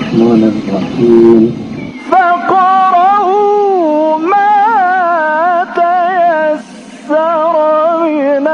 الرحمن الرحیم فقرأوا ما تيسر من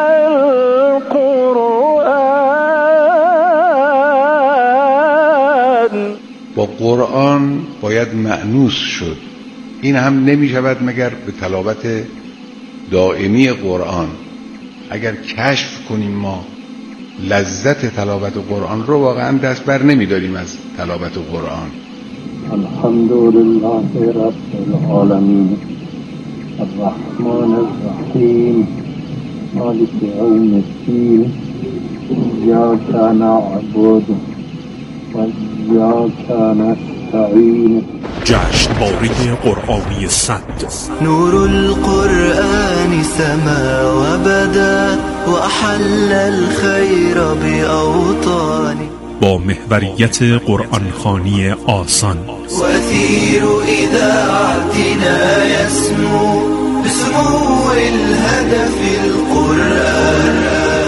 القرآن. با قرآن باید مأنوس شد. این هم نمی شود مگر به تلاوت دائمی قرآن. اگر کشف کنیم ما لذت تلاوت قرآن رو، واقعا دست بر نمی داریم از تلاوت قرآن. الحمدلله رب العالمین الرحمن الرحیم مالک یوم الدین ایاک نعبد و ایاک نستعین. جشنواره قرآنی 100 نور القرآن سما وبدا وأحل الخير بأوطاني با محوریت قرآن خوانی آسان. وثير إذاعتنا يسمو بسمو الهدف القرآن.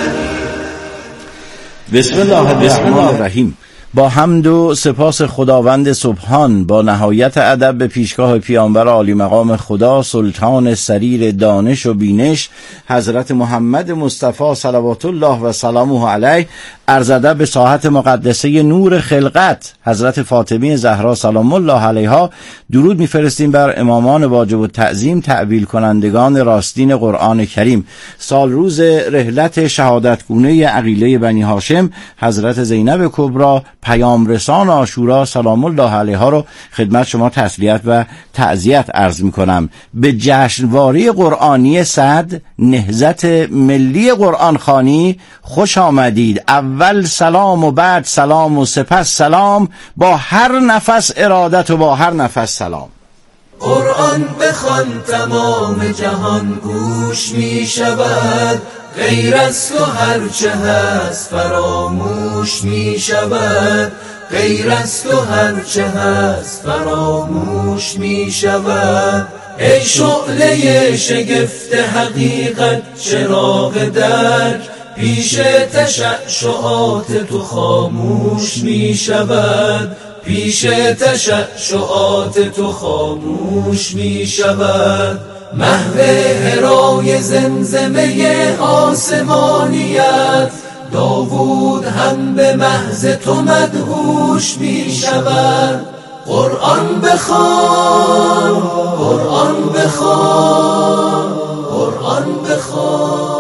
بسم الله الرحمن الرحیم. با حمد و سپاس خداوند سبحان، با نهایت ادب به پیشگاه پیامبر عالی مقام خدا، سلطان سریر دانش و بینش، حضرت محمد مصطفی صلوات الله و سلامه علیه، عرض ادب به ساحت مقدسه نور خلقت حضرت فاطمه زهرا سلام الله علیها. درود میفرستیم بر امامان واجب التعظیم، تعویل کنندگان راستین قرآن کریم. سال روز رحلت شهادتگونه عقیله بنی هاشم حضرت زینب کبری پیام رسان عاشورا سلام الله علیها رو خدمت شما تسلیت و تعزیت عرض می کنم. به جشنواره قرآنی 100 نهضت ملی قرآن خوانی خوش آمدید. اول سلام و بعد سلام و سپس سلام، با هر نفس ارادت و با هر نفس سلام. قرآن بخوان تمام جهان گوش می شود، غیر از تو هرچه هست فراموش می شود، غیر از تو هرچه هست فراموش می شود. ای شعله شگفت حقیقت چراغ درک، پیش تشعشعات تو خاموش می شود، پیش تشعشعات تو خاموش می شود. محو هرای زمزمه آسمانیت، داوود هم به محض تو مدهوش می شود. قرآن بخوان، قرآن بخوان، قرآن بخوان.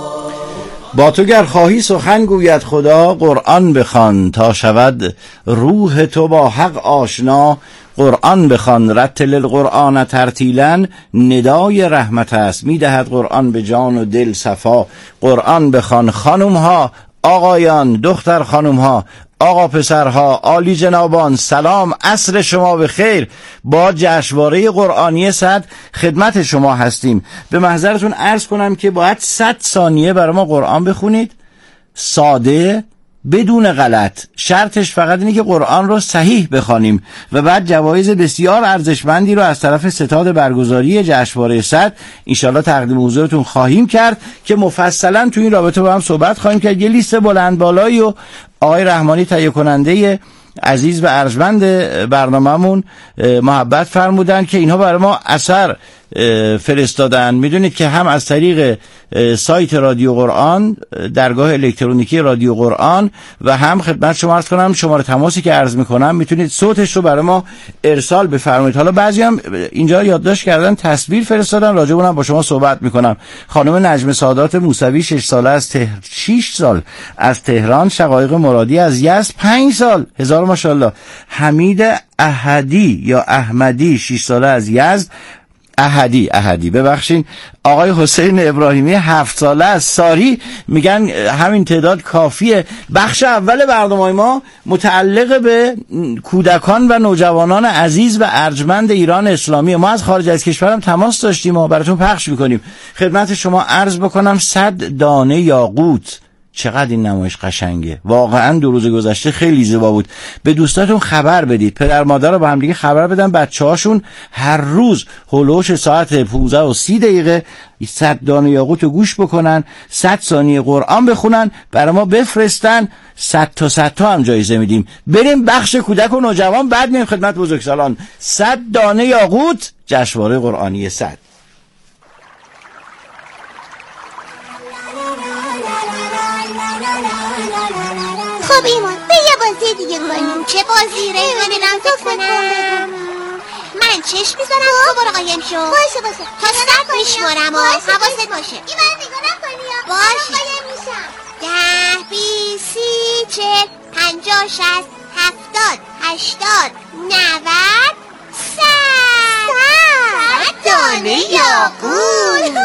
با تو گر خواهی سخن گوید خدا، قرآن بخوان تا شود روح تو با حق آشنا. قرآن بخوان، رتل القرآن ترتیلا، ندای رحمت است، میدهد قرآن به جان و دل صفا. قرآن بخوان. خانم ها، آقایان، دختر خانم ها، آقا پسرها، عالی جنابان، سلام، عصر شما بخیر. با جشنواره قرآنی 100 خدمت شما هستیم. به محضرتون عرض کنم که باید 100 ثانیه برای ما قرآن بخونید، ساده، بدون غلط. شرطش فقط اینه که قرآن رو صحیح بخوانیم و بعد جوایز بسیار ارزشمندی رو از طرف ستاد برگزاری جشنواره 100 انشالله تقدیم حضورتون خواهیم کرد که مفصلا تو این رابطه با هم صحبت خواهیم کرد. یه لیست بلند بالایی و آقای رحمانی تهیه کننده عزیز و ارجمند برنامه‌مون محبت فرمودن که اینها برای ما اثر فرستادن. میدونید که هم از طریق سایت رادیو قرآن، درگاه الکترونیکی رادیو قرآن، و هم خدمت شما عرض کنم شماره تماسی که عرض میکنم میتونید صوتش رو برای ما ارسال بفرمایید. حالا بعضی هم اینجا یادداشت کردن تصویر فرستادن، راجع به اونم با شما صحبت میکنم. خانم نجم سادات موسوی 6 ساله از 6 سال از تهران، شقایق مرادی از یزد 5 سال، هزار ماشاءالله. حمید احدی یا احمدی 6 ساله از یزد، احدی ببخشین. آقای حسین ابراهیمی 7 ساله از ساری، میگن همین تعداد کافیه. بخش اول برنامه ما متعلق به کودکان و نوجوانان عزیز و ارجمند ایران اسلامی. ما از خارج از کشورم تماس داشتیم و براتون پخش میکنیم. خدمت شما عرض بکنم 100 دانه یاقوت چقدر این نمایش قشنگه. واقعا 2 روز گذشته خیلی زیبا بود. به دوستاتون خبر بدید، پدر مادر رو با هم دیگه خبر بدن بچه‌هاشون هر روز هولوش ساعت 15:30 100 دانه یاقوت رو گوش بکنن، 100 ثانیه قرآن بخونن، برای ما بفرستن. 100 تا هم جایزه میدیم. بریم بخش کودک و نوجوان، بعد میایم خدمت بزرگسالان. 100 دانه یاقوت، جشنواره قرآنی 100. خب ایمان به یه بازی دیگه کنیم. چه بازی؟ ببینم فکر کنم. من چشم میزنم تو برو قایم شو. باشه تا 100 میشمارم. حواست باشه. ایمان نگاه نکنی. باشه قایم میشم. 10 20 30 40 50 60 70 80 90 100 دانه یاقوت.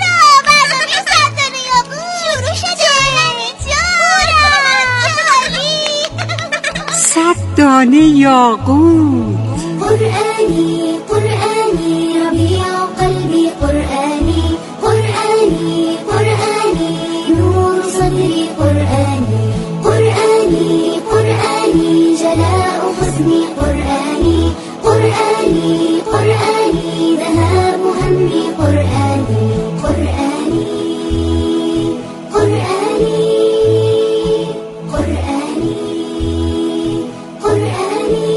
100 دانه یاقوت. قرآنی قرآنی ربیع قلبی قرآنی قرآنی قرآنی نور صدری قرآنی قرآنی قرآنی جلاء حزنی قرآنی قرآنی قرآنی ذهاب همي قرآني قرآني قرآني قرآني قرآني.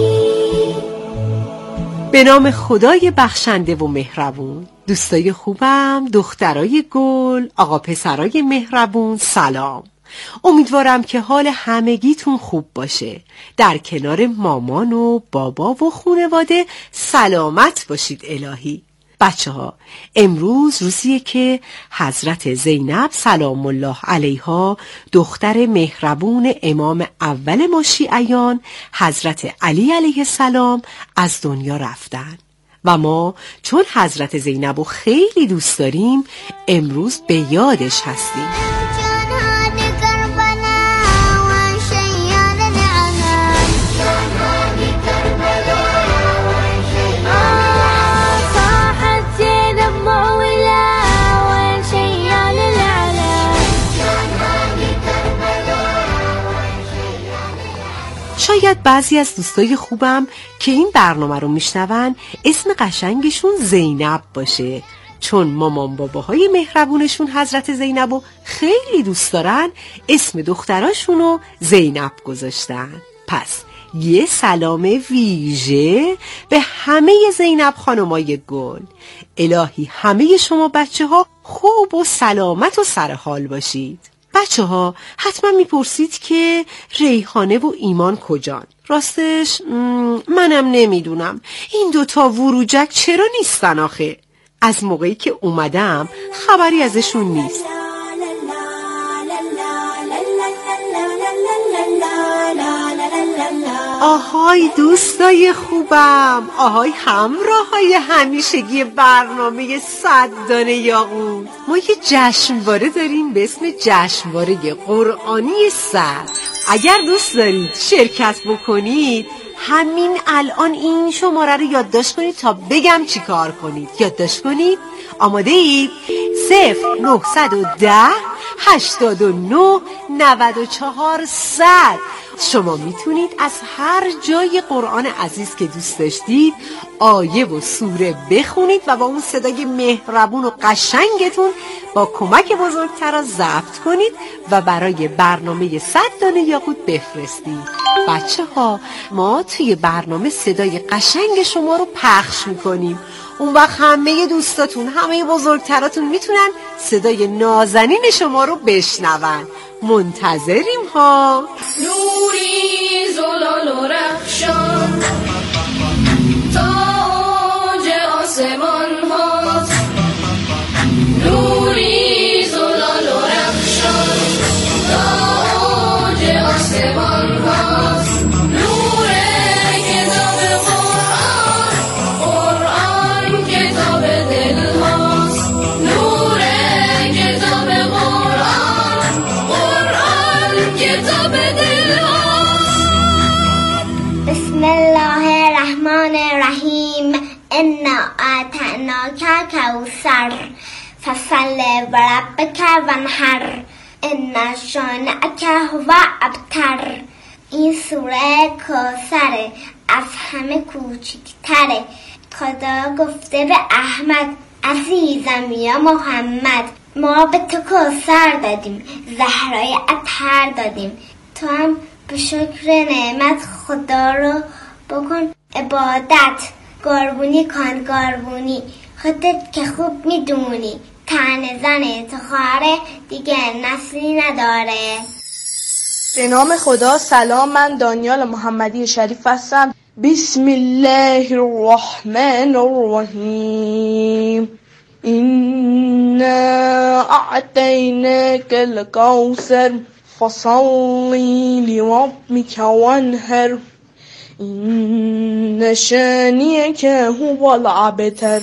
به نام خدای بخشنده و مهربون. دوستای خوبم، دخترای گل، آقا پسرای مهربون، سلام. امیدوارم که حال همگیتون خوب باشه. در کنار مامان و بابا و خانواده سلامت باشید الهی. بچه ها، امروز روزیه که حضرت زینب سلام الله علیها دختر مهربون امام اول ما شیعیان حضرت علی علیه السلام از دنیا رفتن و ما چون حضرت زینب رو خیلی دوست داریم امروز به یادش هستیم. شاید بعضی از دوستای خوبم که این برنامه رو میشنون اسم قشنگشون زینب باشه، چون مامان باباهای مهربونشون حضرت زینب رو خیلی دوست دارن اسم دختراشونو زینب گذاشتن. پس یه سلام ویژه به همه زینب خانمای گل. الهی همه شما بچه ها خوب و سلامت و سرحال باشید. بچه ها حتما میپرسید که ریحانه و ایمان کجان؟ راستش منم نمیدونم این دوتا وروجک چرا نیستن آخه؟ از موقعی که اومدم خبری ازشون نیست. آهای دوستای خوبم، آهای همراهای همیشگی برنامه 100 دانه یاقوت، ما یه جشنواره داریم به اسم جشنواره قرآنی 100. اگر دوست دارید شرکت بکنید همین الان این شماره رو یادداشت کنید تا بگم چی کار کنید. یادداشت کنید. آماده اید؟ 0910 89 94 100. شما میتونید از هر جای قرآن عزیز که دوست داشتید آیه و سوره بخونید و با اون صدای مهربون و قشنگتون با کمک بزرگترا ضبط کنید و برای برنامه 100 دانه یاقوت بفرستید. بچه ها ما توی برنامه صدای قشنگ شما رو پخش میکنیم. اون وقت همه دوستاتون، همه بزرگتراتون میتونن صدای نازنین شما رو بشنون. منتظریم ها. نوری زلال و رخشان تاج آسمان هاست، نوری زلال و رخشان تاج آسمان هاست، نور کتاب قرآن، قرآن کتاب دل هاست، نور کتاب قرآن، قرآن کتاب دل هاست. بسم الله الرحمن الرحیم. انا اعطیناک الکوثر فصل لربک وانحر ان شانئک هو ابتر. این سوره کوثره، از همه کوچکتره. خدا گفته به احمد عزیزم یا محمد، ما به تو کوثر دادیم، زهرای اطهر دادیم، تو هم به شکر نعمت خدا رو بکن عبادت. قربونی کن قربونی، خودت که خوب میدونی، تن زن تو خواهره دیگه نسلی نداره. به نام خدا. سلام، من دانیال محمدی شریف هستم. بسم الله الرحمن الرحیم. إنا أعطيناك الكوثر فصل لربك وانحر إن شانئك هو الأبتر.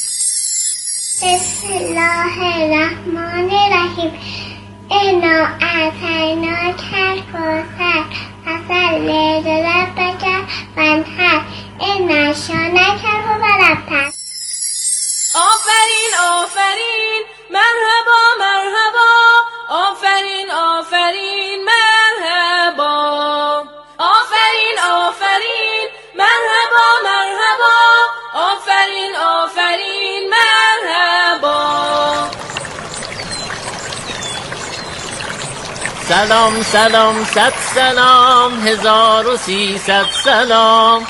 بسم الله الرحمن الرحیم. إنا أعطيناك الكوثر فصل لربك وانحر إن شانئك هو الأبتر. آفرین آفرین مرحبا مرحبا، آفرین آفرین مرحبا، آفرین آفرین مرحبا مرحبا، آفرین آفرین مرحبا. سلام سلام صد سلام 1300 سلام.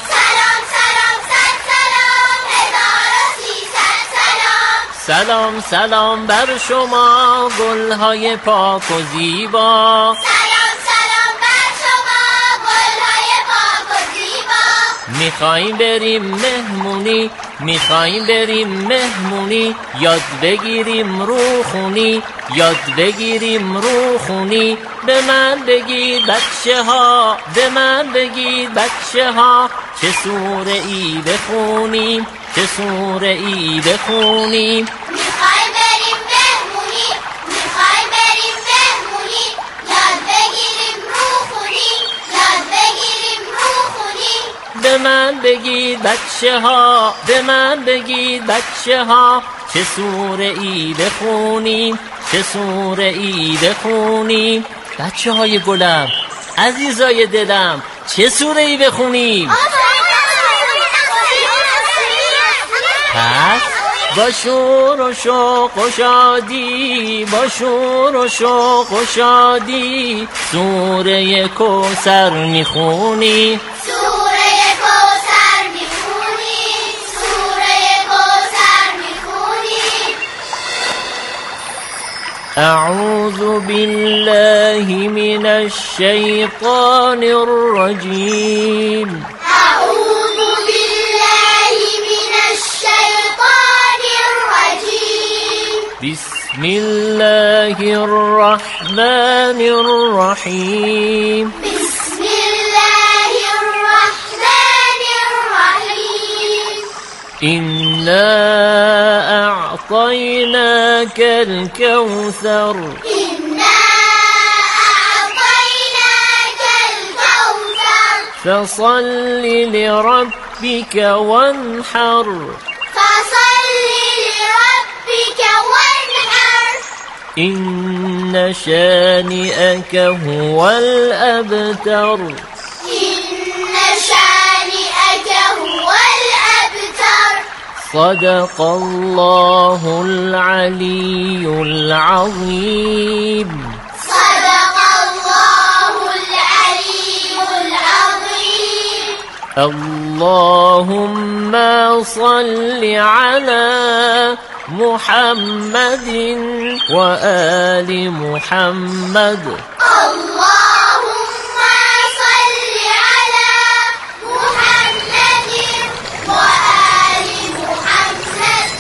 سلام سلام بر شما گلهای پاک و زیبا. سلام سلام بر شما گلهای پاک و زیبا. میخوایم بریم مهمونی، میخوایم بریم مهمونی، یاد بگیریم روخونی، یاد بگیریم روخونی. به من بگید بچه ها، به من بگید بچه ها، چه سوره ای بخونیم، چه سوره ای بخونیم. میخوایم بریم مهمونی، میخوایم بریم مهمونی، یاد بگیریم روخونی، یاد بگیریم روخونی. به من بگید بچه ها، به من بگید بچه ها، چه سوره ای بخونیم، چه سوره ای بخونیم. بچه های گلم، عزیزای دلم، چه سوره ای بخونیم؟ پس با شور و شوق و شادی، با شور و شوق و شادی، سوره کوثر میخونی، سوره کوثر میخونی، سوره کوثر میخونی. اعوذ بالله من الشیطان الرجیم. بسم الله الرحمن الرحیم. بسم الله الرحمن الرحیم. إنا أعطيناك الكوثر. إنا أعطيناك الكوثر فصل لربك وانحر. إن شانئك هو الأبتر. إن شانئك هو الأبتر. صدق الله العلي العظيم. صدق الله العلي العظيم. اللهم صل على محمد وآل محمد. اللهم صل على محمد وآل محمد.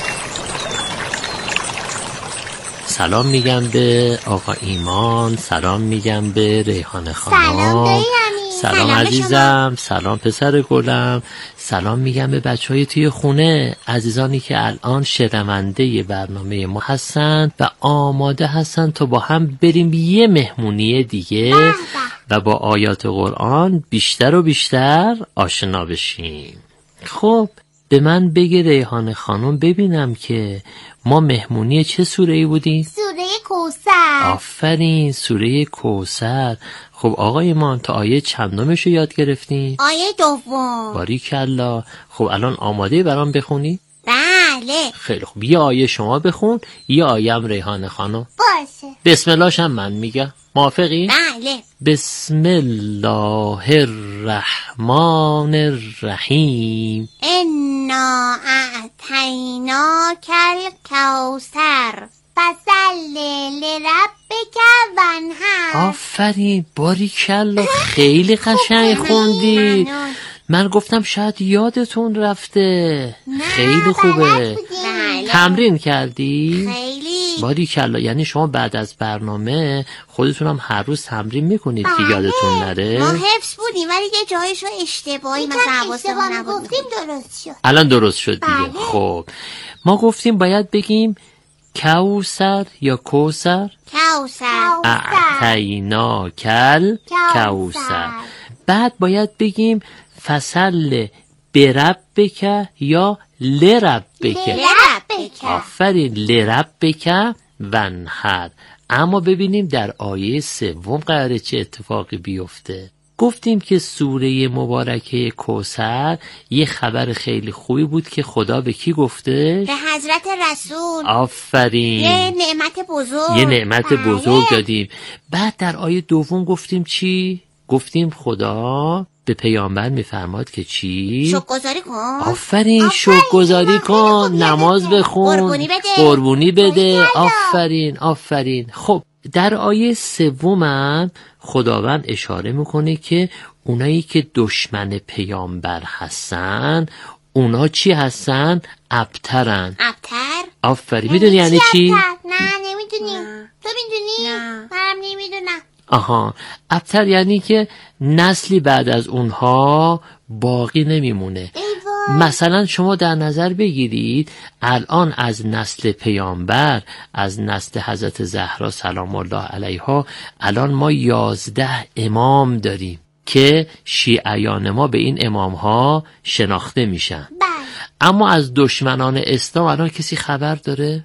سلام میگم به آقا ایمان، سلام میگم به ریحانه خانم. سلام عزیزم، سلام پسر گلم، سلام میگم به بچهای توی خونه، عزیزانی که الان شنونده برنامه ما هستن و آماده هستن تا با هم بریم یه مهمونی دیگه و با آیات قرآن بیشتر و بیشتر آشنا بشیم. خب به من بگه ریحانه خانم ببینم که ما مهمونی چه سوره‌ای بودیم؟ سوره کوثر. آفرین، سوره کوثر. خب آقای ایمان تا آیه چندمش رو یاد گرفتیم؟ آیه دوم. باریکلا. خب الان آماده برام بخونی؟ بله. خیلی خوب، یه آیه شما بخون، یه آیه هم ریحانه خانم. باشه. بسم اللهش هم من میگم. موافقی؟ بله. بسم الله الرحمن الرحیم. انا اعطیناک الکوثر فصل لربک وانحر. آفرین، باریکلا، خیلی قشنگ خوندی. من گفتم شاید یادتون رفته. خیلی خوبه. تمرین کردی؟ خیلی. باریکلا، یعنی شما بعد از برنامه خودتون هم هر روز تمرین میکنید که یادتون نره؟ ما حفظ بودیم ولی یه جایشو اشتباهی مثلا حواسمون نبود گفتیم درست شد. الان درست شد دیگه. خب ما گفتیم باید بگیم کوثر یا کوثر؟ کوثر. اعطیناکل کوثر. بعد باید بگیم فصل بربک یا لربک. آفرین، لربک وانحر. اما ببینیم در آیه سوم قراره چه اتفاقی بیفته. گفتیم که سوره مبارکه کوثر یه خبر خیلی خوبی بود که خدا به کی گفته؟ به حضرت رسول. آفرین، یه نعمت بزرگ. یه نعمت بزرگ دادیم. بعد در آیه دوم گفتیم چی؟ گفتیم خدا به پیامبر میفرماد که چی؟ شکرگزاری کن. آفرین، شکرگزاری کن، نماز بخون، قربونی بده. آفرین آفرین. خب در آیه سومم خداوند اشاره میکنه که اونایی که دشمن پیامبر هستن اونا چی هستن؟ ابترن. ابتر؟ آفرین. میدونی یعنی چی؟ نه نمیدونیم. تو میدونی؟ منم نمیدونم. آها، ابتر یعنی که نسلی بعد از اونها باقی نمیمونه. مثلا شما در نظر بگیرید الان از نسل پیامبر، از نسل حضرت زهرا سلام الله علیها، الان ما 11 امام داریم که شیعیان ما به این امام ها شناخته میشن. اما از دشمنان اسلام الان کسی خبر داره؟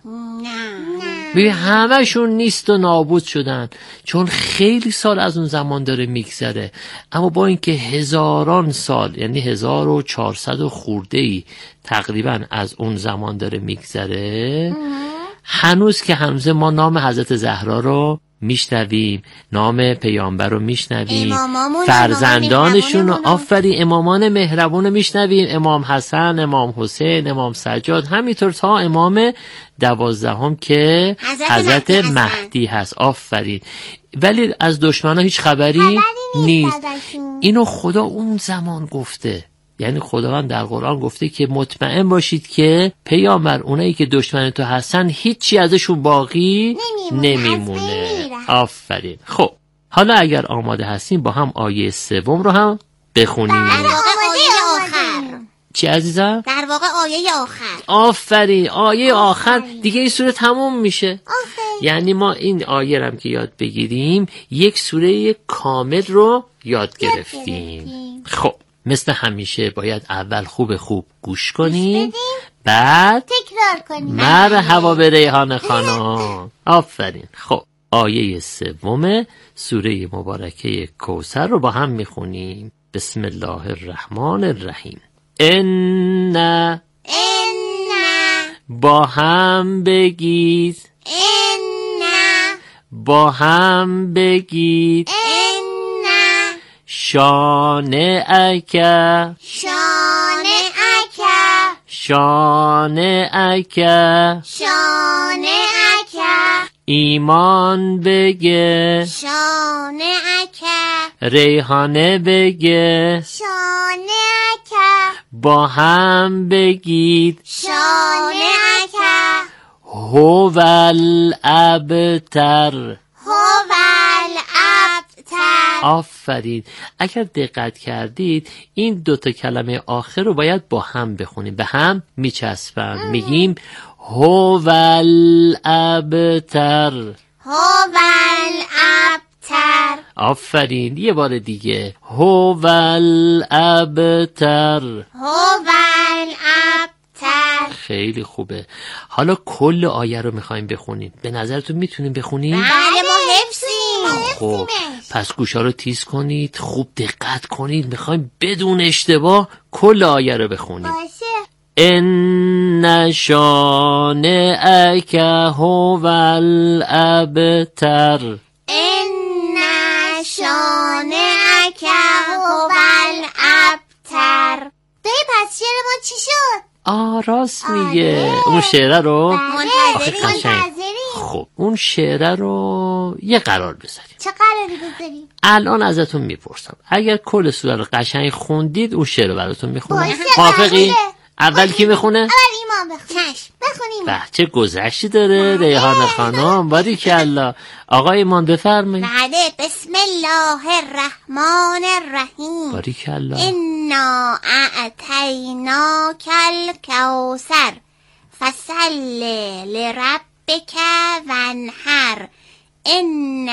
ببین همه‌شون نیست و نابود شدن، چون خیلی سال از اون زمان داره میگذره. اما با اینکه هزاران سال، یعنی 1400 خورده‌ای تقریبا از اون زمان داره میگذره، هنوز که هنوز ما نام حضرت زهرا رو میشنویم، نام پیامبر رو میشنویم، فرزندانشون رو، آفرین، امامان مهربون رو میشنویم، امام حسن، امام حسین، امام سجاد، همینطور تا امام 12 که حضرت مهدی هست. آفرین. ولی از دشمنا هیچ خبری نیست. اینو خدا اون زمان گفته. یعنی خداوند در قرآن گفته که مطمئن باشید که پیامبر اونایی که دشمن تو هستن هیچی ازشون باقی نمیمونه. آفرین. خب حالا اگر آماده هستیم با هم آیه سوم رو هم بخونیم. در واقع آیه آخر. چی عزیزم؟ در واقع آیه آخر. آفرین، آیه آخر دیگه این سوره تموم میشه. یعنی ما این آیه رو هم که یاد بگیریم یک سوره کامل رو یاد گرفتیم. خب مثل همیشه باید اول خوب گوش کنیم، بعد تکرار کنیم. مرحبا به ریحانه خانم. آفرین. خب آیه سوم سوره مبارکه کوثر رو با هم میخونیم. بسم الله الرحمن الرحیم. ان با هم بگید، با هم بگید، شانئک، شانئک، شانئک، شانئک، ایمان بگه، شانئک، ریحانه بگه، شانئک، با هم بگید، شانئک، هو الابتر، هو الابتر. آفرین. اگر دقت کردید این دوتا کلمه آخر رو باید با هم بخونیم، به هم میچسبن. میگیم هو الابتر، هو الابتر. آفرین. یه بار دیگه. هوال ابتر. هوال ابتر. خیلی خوبه. حالا کل آیه رو میخوایم بخونیم. به نظرتون میتونیم بخونیم؟ بله ما حفظیم. خب پس گوشا رو تیز کنید، خوب دقت کنید. میخوایم بدون اشتباه کل آیه رو بخونیم. باشه. ان شانئک هوال ابتر. ان شانئک هوال ابتر. پس شعر ما چی شد؟ راست میگه. اون شعره رو منتظریم. خب اون شعره رو یه قرار بذاریم. چه قراری بذاریم؟ الان ازتون میپرسم اگر کل سوره رو قشنگ خوندید اون شعر رو براتون میخونم. باشه. موافقی؟ اول کی میخونه؟ اول ایمان بخونه. بخونیم. به چه گذشتی داره ریحان خانم. باریکالله. آقا ایمان بفرمایید. بله. بسم الله الرحمن الرحیم. باریکالله. انا اعطیناک الکوثر فصل لربک وانحر ان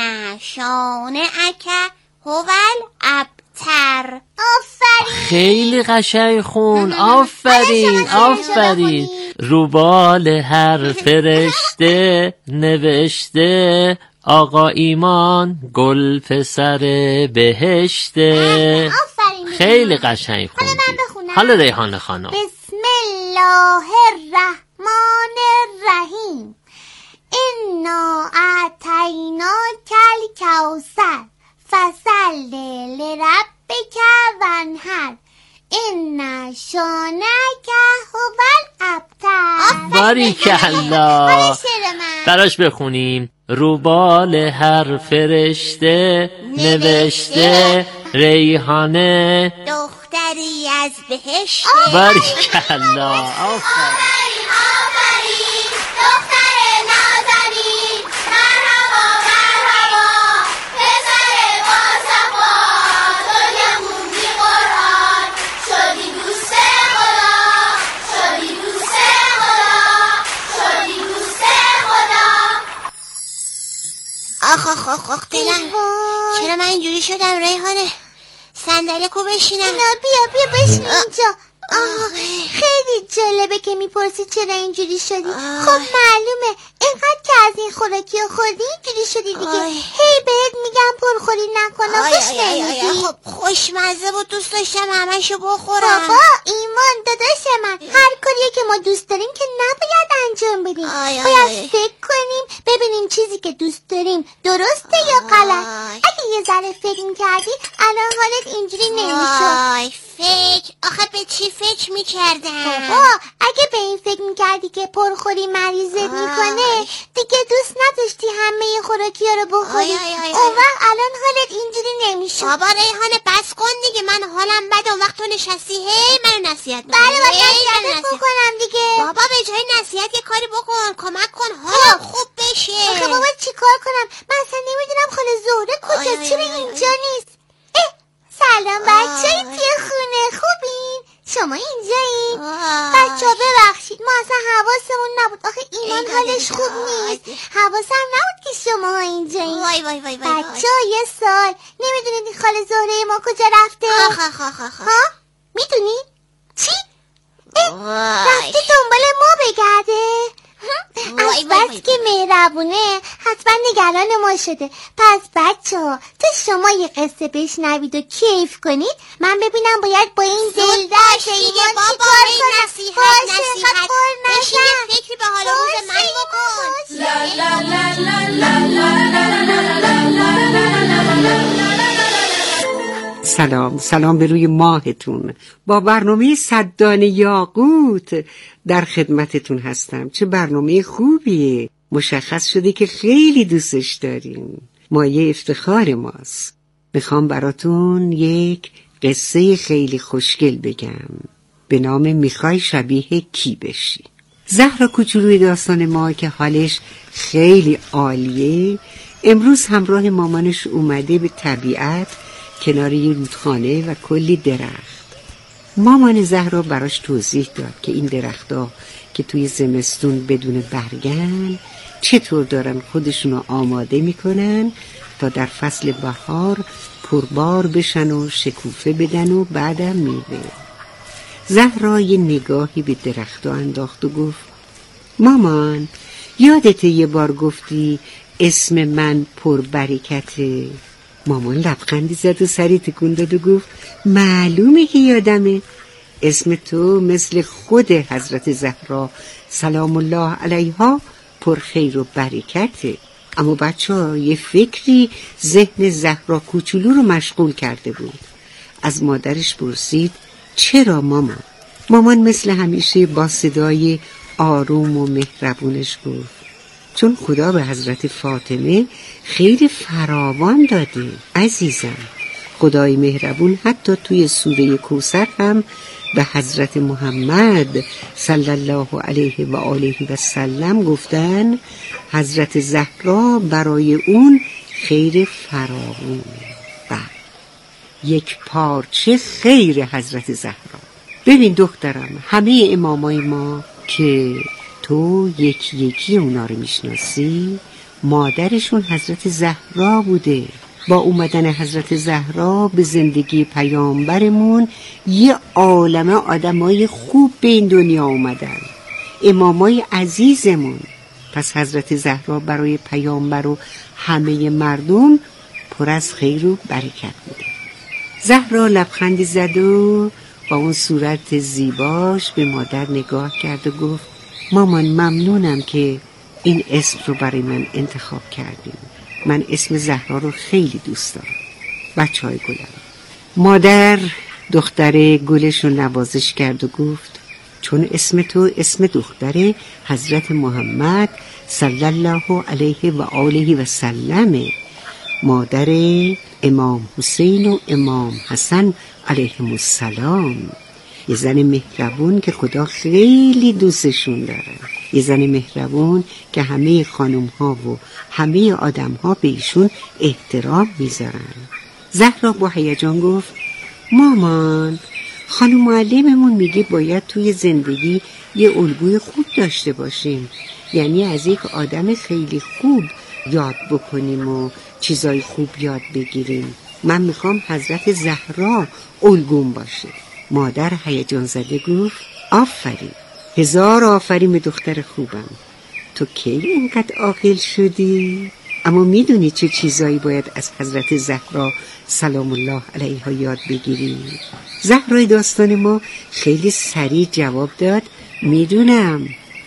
شانئک هو الابتر. آفرین. خیلی قشنگ خون. آفرین آفرین. روبال هر فرشته نوشته آقا ایمان گل پسر بهشته. آفرین. خیلی قشنگ خوندی. حالا ریحان خانم. بسم الله الرحمن الرحیم. انا اعطیناک الکوثر فصل لربک وانحر ان شانئک هو الابتر. باریکالله. براش بخونیم. روبال هر فرشته نوشته ریحانه دختری از بهشت. باریکالله. آخ دلم. چرا من اینجوری شدم ریحانه؟ صندلی کو بشینم. بیا بشین اینجا. خیلی جالبه که میپرسی چرا اینجوری شدی. خب معلومه اینقدر که از این خوراکی خوردی اینجوری شدی دیگه. هی بهت میگم پرخوری نکنه. خوش نمیدی. خب خوشمزه بود، دوست داشتم همشو بخورم. بابا ایمان داداش من، هر کاریه که ما دوست داریم که نباید انجام بدیم. باید فکر کنیم ببینیم چیزی که دوست داریم درسته یا غلط. اگه یه ذره فکر میکردی الان حالت اینجوری نمیشد. فکر؟ آخه به چی فکر میکردم؟ بابا اگه به این فکر میکردی که پرخوری مریضت میکنه دیگه دوست نداشتی همه خوراکی ها رو بخوری. اون وقت الان حالت اینجوری نمیشه. بابا ریحانه بس کن دیگه، من حالم بده. اون وقت تو نشستی هی منو نصیحت میکنی. بله نصیحت بکنم دیگه. بابا به جای نصیحت یه کاری بکن، کمک کن حالم خوب بشه. آخه بابا چیکار کنم؟ من اصلا نمیدونم خاله زهره کجاست، چرا اینجا نیست؟ سلام بچه‌ای توی خونه، خوبین؟ شما اینجایین؟ بچه‌ها ببخشید ما اصلا حواسمون نبود. آخه ایمان حالش خوب نیست. حواسم نبود که شما اینجایین. بچه‌ها یه سال نمیدونید این خاله زهره ما کجا رفته؟ ها؟ میدونید؟ چی؟ رفته دنبال ما بگرده؟ از بس که مهربونه حتما نگران ما شده. پس بچه‌ها تا شما یه قصه بشنوید و کیف کنید من ببینم باید با این دلدرد ایمان چی کار کنم. باشه قطار نشن. یه فکری به حال روز من بکن. سلام به روی ماهتون. با برنامه 100 دانه یاقوت در خدمتتون هستم. چه برنامه خوبیه. مشخص شده که خیلی دوستش دارین. مایه افتخار ماست. میخوام براتون یک قصه خیلی خوشگل بگم به نام میخوای شبیه کی بشی. زهرا کوچولوی داستان ما که حالش خیلی عالیه امروز همراه مامانش اومده به طبیعت کنار یه رودخانه و کلی درخت. مامان زهرا براش توضیح داد که این درخت‌ها که توی زمستون بدون برگن چطور دارن خودشونو آماده میکنن تا در فصل بهار پربار بشن و شکوفه بدن و بعدم میوه. زهرا یه نگاهی به درخت‌ها انداخت و گفت مامان یادته یه بار گفتی اسم من پربرکته؟ مامان لبخندی زد و سری تکون داد و گفت معلومه که یادمه. اسم تو مثل خود حضرت زهرا سلام الله علیها پر خیر و برکته. اما بچه‌ها یه فکری ذهن زهرا کوچولو رو مشغول کرده بود. از مادرش پرسید چرا مامان؟ مامان مثل همیشه با صدای آروم و مهربونش گفت چون خدا به حضرت فاطمه خیلی فراوان داده عزیزم. خدای مهربون حتی توی سوره کوثر هم به حضرت محمد صلی الله علیه و آله و سلم گفتن حضرت زهرا برای اون خیر فراوان. یک پارچه خیر حضرت زهرا. ببین دخترم همه امامای ما که تو یکی یکی اونا رو میشناسی مادرشون حضرت زهرا بوده. با اومدن حضرت زهرا به زندگی پیامبرمون یه عالمه آدمای خوب به این دنیا اومدن، امامای عزیزمون. پس حضرت زهرا برای پیامبر و همه مردم پر از خیر و برکت بوده. زهرا لبخندی زد و با اون صورت زیباش به مادر نگاه کرد و گفت مامان ممنونم که این اسم رو برای من انتخاب کردیم. من اسم زهرا رو خیلی دوست دارم. بچه‌های گلم. مادر دختر گلش رو نوازش کرد و گفت چون اسم تو اسم دختر حضرت محمد صلی الله علیه و آله و سلمه، مادر امام حسین و امام حسن علیهم السلام. یه زن مهربون که خدا خیلی دوستشون داره، یه زن مهربون که همه خانم ها و همه آدم ها به ایشون احترام میذارن. زهرا با هیجان گفت مامان خانم معلممون میگه باید توی زندگی یه الگوی خوب داشته باشیم، یعنی از یک آدم خیلی خوب یاد بکنیم و چیزای خوب یاد بگیریم. من میخوام حضرت زهرا الگوم باشه. مادر هیجان زده گفت آفرین، هزار آفرین به دختر خوبم. تو کی اینقدر عاقل شدی؟ اما میدونی چه چیزایی باید از حضرت زهرا سلام الله علیها یاد بگیری؟ زهرای داستان ما خیلی سریع جواب داد میدونم،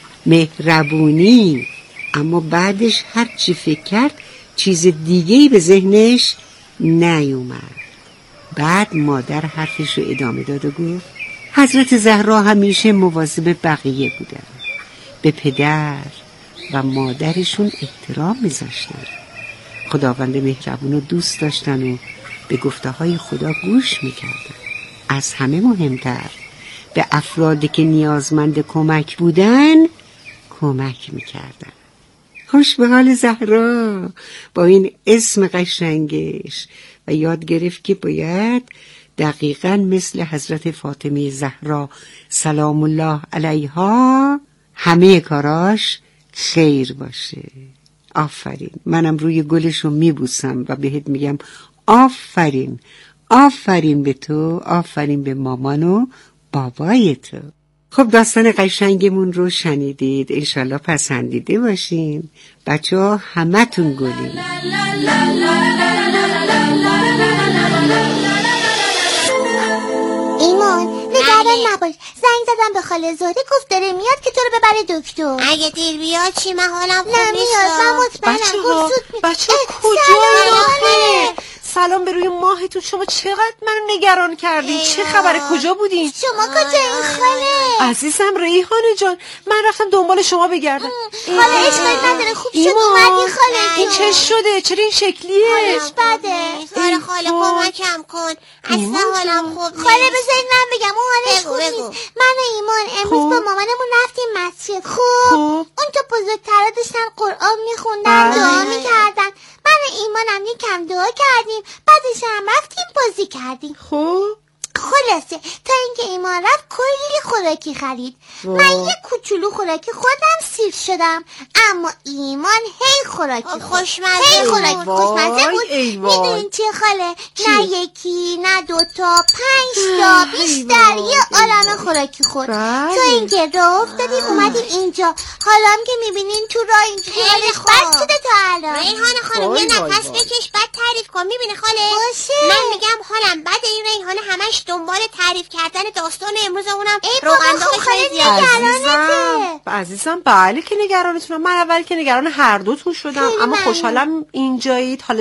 مهربونی. اما بعدش هر چی فکر کرد چیز دیگه‌ای به ذهنش نیومد. بعد مادر حرفش رو ادامه داد و گفت حضرت زهرا همیشه مواظب بقیه بودن، به پدر و مادرشون احترام میذاشتن، خداوند مهربون رو دوست داشتن و به گفته های خدا گوش میکردن. از همه مهمتر به افرادی که نیازمند کمک بودن کمک میکردن. خوش به حال زهرا با این اسم قشنگش و یاد گرفت که باید دقیقاً مثل حضرت فاطمه زهرا سلام الله علیها همه کاراش خیر باشه. آفرین. منم روی گلشو میبوسم و بهت میگم آفرین، آفرین به تو، آفرین به مامان و بابای تو. خب داستان قشنگمون رو شنیدید، انشالله پسندیده باشین. بچه ها همه تون گلین. ایمان نگران نباش، زنگ زدم به خاله زهره گفت داره میاد که تو رو ببره دکتر. اگه دیر بیاد چی؟ من حالم خوب نیست. من مطمئنم. بچه کجایی؟ سلام به روی ماهتون. شما چقدر منو نگران کردین؟ چه خبره؟ کجا بودین؟ شما کجایین خاله؟ عزیزم ریحانه جان، من رفتم دنبال شما بگردم. خاله اشکالی نداره، خوب شد اومدی خاله. این چه شده؟ چرا این شکلیه؟ حالش بده. خاله کمکم کن، اصلا حالم خوب نیست. خاله بذارید من بگم اون حالش خوب نیست. من و ایمان امروز با مامانمون رفتیم مسجد. خب اون تو بزرگترا داشتن قرآن میخوندن، دعا میکردن. من و ایمانم یکم دعا کردیم، بعدش هم رفتیم بازی کردیم. خب خلاصه تا اینکه ایمان رفت کلی خوراکی خرید. من یه کوچولو خوراکی خودم سیر شدم، اما ایمان هی خوراکی خوشمزه بود. میدونین چیه خاله؟ نه یکی نه دوتا، 5 تا بیشتر، یه عالمه خوراکی خورد. تا اینکه راه افتادیم اومدیم اینجا. حالا هم که میبینین تو راه اینجوری حالش بد شده تا الان. ریحانه خانم یه نفس بکش بعد تعریف کن. میبینی خاله من میگم حالم بعد این ریحانه همش دنبال تعریف کردن داستان امروزمونم روغنداغش زیاده. عزیزم بله که نگرانتونم. من اول که نگران هر دوتون شدم، اما خوشحالم اینجایید. حالا